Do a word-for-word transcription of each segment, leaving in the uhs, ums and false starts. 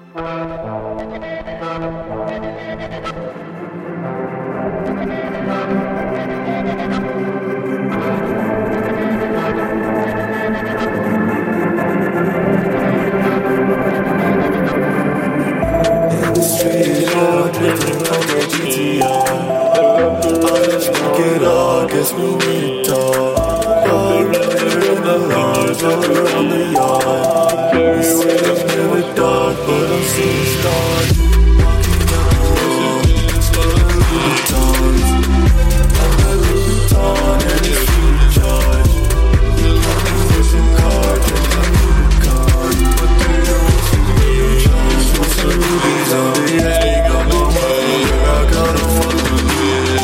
Guess we need to talk. All in the lines all around the yard. You say it's never dark, but I'm seeing stars. Walking up the road, it's like a Louboutins. I'm a Louboutin and it's fully charged. There's some cards and I'm Rubicon. But they don't see me, I'm trying to show some rubies on the egg on my way. I gotta fuck with it.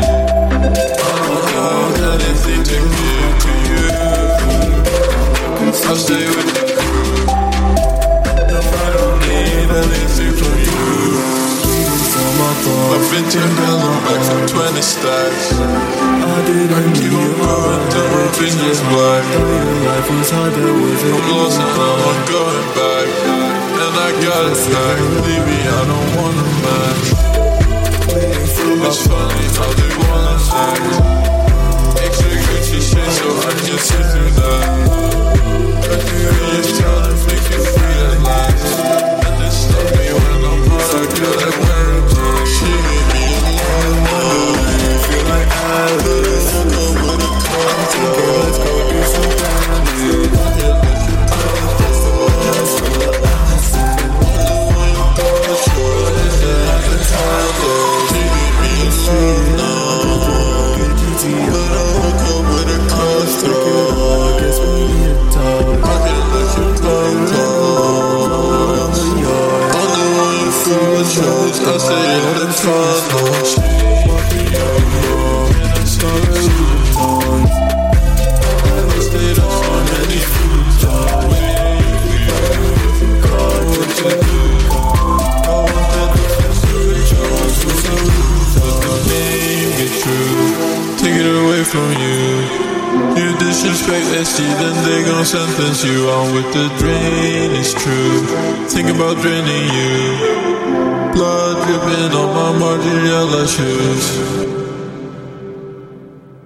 Anything to give to you, I'll stay with the crew. No, I don't need anything from you. I've been together back from twenty stacks. I didn't keep on growing till my vision's black. I'm lost and now I'm going back. And I got it back. Leave me, I don't wanna match. It's funny how they wanna act. Extra shit, so I just sit through that. But you just tell them, make you feel at last. And they stop me when I'm hot, I feel like wearing black. She made me alone, I feel like Alice. I'll go with a cocktail, let's go do some damage. That's the one that's full of acid. I'm sure it's like a time. She made me alone. But I woke up with a coaster. I guess we need to talk. I can let you play along on the yard. I'm the one you feel the chose. I say it in tunnel. Walking up the road, and I saw a Louboutin. I stayed up so many food jobs. If you call, what you do? I want that defensive Jones with some Louboutin. The name get true. Take it away from you. You disrespect S G, then they gon' sentence you. On with the drain, it's true. Think about draining you. Blood dripping on my Margiela shoes.